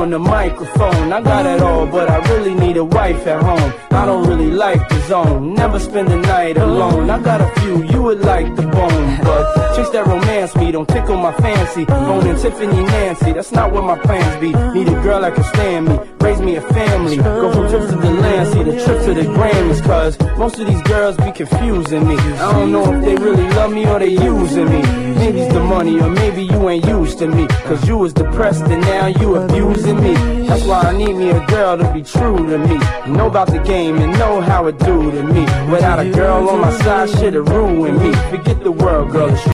on the microphone. I got it all, but I really need a wife at home. I don't really like the zone, never spend the night alone. I got a few you would like the bone, but chicks that romance me don't tickle my fancy. Boning Tiffany Nancy, that's not what my plans be. Need a girl that can stand me, raise me a family, go from trips to the land, see the trip to the Grammys. Cause most of these girls be confusing me. I don't know if they really love me or they using me. Maybe it's the money or maybe you ain't used to me. Cause you was depressed and now you abusing me. That's why I need me a girl to be true to me, know about the game and know how it do to me. Without a girl on my side, shit'll ruin me. Forget the world, girl.